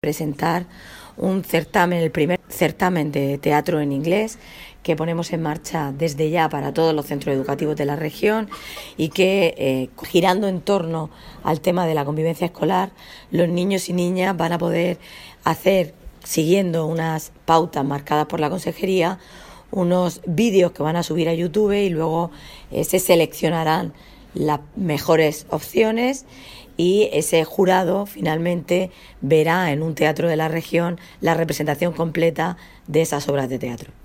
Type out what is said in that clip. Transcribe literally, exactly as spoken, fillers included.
presentar un certamen, el primer certamen de teatro en inglés que ponemos en marcha desde ya para todos los centros educativos de la región y que, eh, girando en torno al tema de la convivencia escolar, los niños y niñas van a poder hacer, siguiendo unas pautas marcadas por la consejería, unos vídeos que van a subir a YouTube y luego eh, se seleccionarán las mejores opciones y ese jurado finalmente verá en un teatro de la región la representación completa de esas obras de teatro.